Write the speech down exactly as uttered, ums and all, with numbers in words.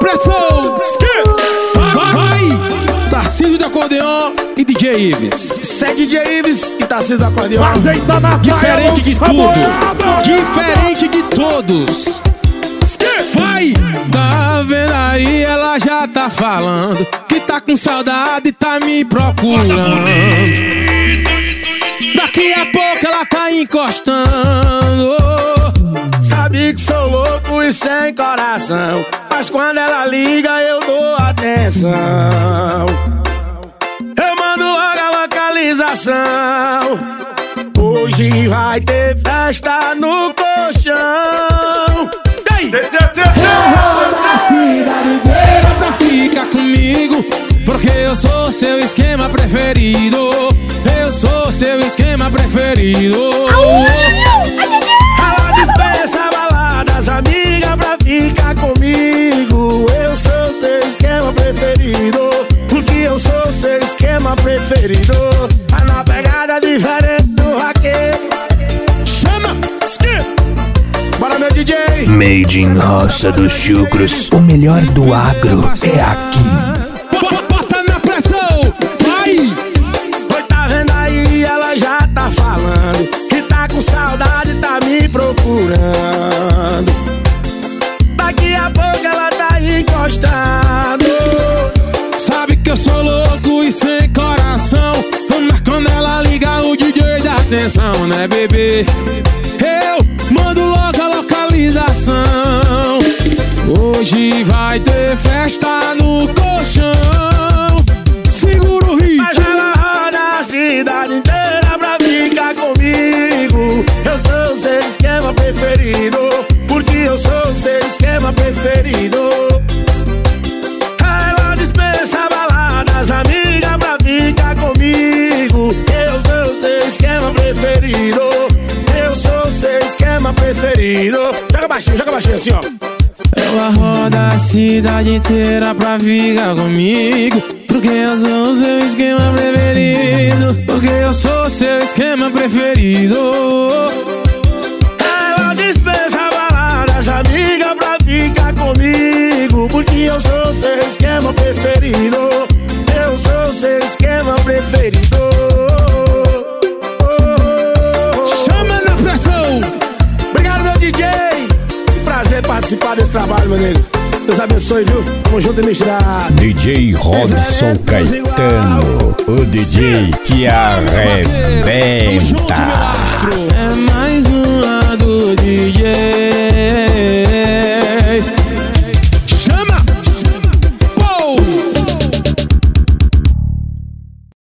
pressão. Vai, vai. Tarcísio do acordeon e D J Ives. Isso é D J Ives e Tarcísio do acordeon. Ajeita na Diferente de tudo. Diferente de todos. Vai! Tá vendo aí, ela já tá falando que tá com saudade e tá me procurando. Daqui a pouco ela tá encostando. Sabe que sou louco e sem coração, mas quando ela liga eu dou atenção. Eu mando logo a localização. Hoje vai ter festa no colchão. Ela pra ficar comigo, porque eu sou seu esquema preferido. Eu sou seu esquema preferido. Ela dispensa baladas, amiga, pra ficar comigo. Eu sou seu esquema preferido, porque eu sou seu esquema preferido. Tá na pegada diferente do vaqueiro. Chama! Bora, meu D J! Made in Roça dos Chucros. O melhor do agro é aqui. Bota na pressão! Vai! Oi, tá vendo aí? Ela já tá falando que tá com saudade, tá me procurando. Daqui a pouco ela tá encostando. Sabe que eu sou louco e sem coração, mas quando ela liga o D J dá atenção, né, bebê? Eu mando logo a localização. Hoje vai ter festa no colchão. Segura o ritmo. Mas ela roda a cidade inteira pra ficar comigo. Eu sou seu esquema preferido, porque eu sou seu esquema preferido. Ela dispensa baladas, amiga, pra ficar comigo. Eu sou seu esquema preferido. Eu sou seu esquema preferido. Joga baixinho, joga baixinho assim, ó. Ela roda a cidade inteira pra ficar comigo, porque eu sou o seu esquema preferido. Porque eu sou o seu esquema preferido. Ela dispensa baladas, amiga, pra ficar comigo, porque eu sou o seu esquema preferido. Eu sou o seu esquema preferido. Chama na pressão. Obrigado, meu D J. Que prazer participar desse trabalho, meu nego. Deus abençoe, viu? Tamo junto e misturado. D J Robson Caetano, o D J que arrebenta. É mais um